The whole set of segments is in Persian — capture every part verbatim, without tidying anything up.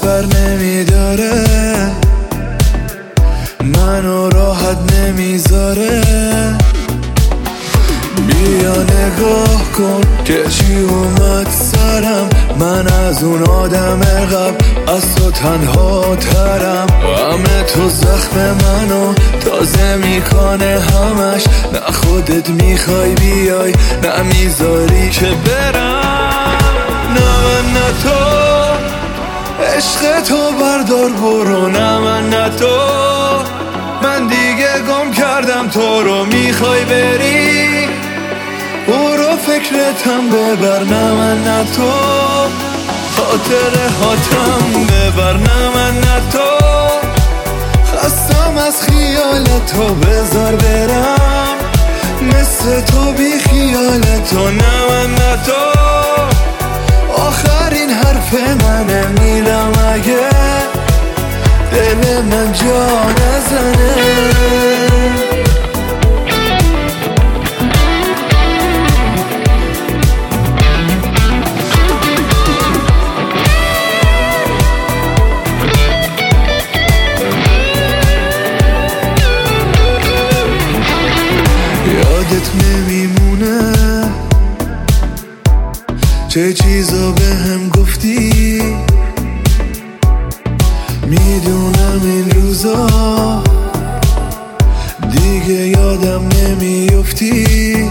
بر نمیداره، منو راحت نمیذاره. بیا نگاه کن که چی اومد سرم، من از اون آدم قبل از تو تنها ترم. همه تو زخم منو تازه میکنه همش، نه خودت میخوای بیای نه میذاری که برم. نه من نه تو، عشق تو بردار برو. نه من نه تو، من دیگه گم کردم تو رو. میخوای بری برو فکرتم ببر. نه من نه تو، خاطره هاتم ببر. نه من نه تو، خستم از خیال تو بذار برم مثل تو بی خیال تو. نه من نه تو، آخرین حرف منه میرم اگه دل من جا نزنه. یادت نمیمونه چه چیزا به هم گفتی، میدونم این روزا دیگه یادم نمیافتی.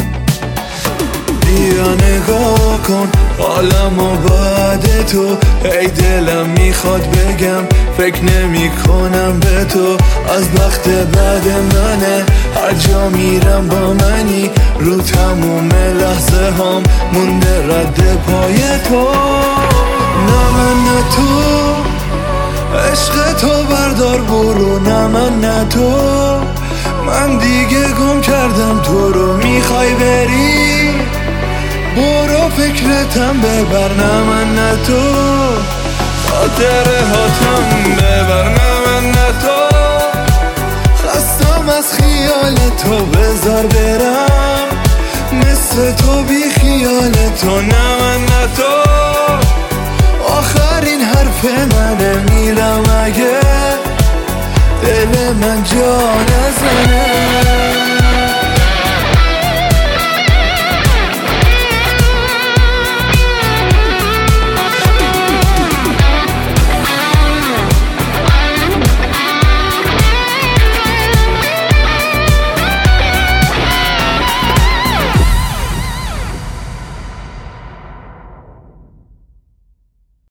بیا نگاه کن حالمو بعد تو، ای دلم میخواد بگم فکر نمی کنم به تو. از بخت بعد منه هر جا میرم با منی، رو تموم لحظه هم مونده رد پای تو. نه من نه تو، عشق تو بردار برو. نه من نه تو، من دیگه گم کردم تو رو. میخوای بری برو فکرتم ببر. نه من نه تو، خاطره هاتم ببر. نه من نه تو، خستم از خیال تو بذار برم مثل تو بی خیال تو. نه من نه تو، آخرین حرف منه میرم اگه دل من جا نزنه.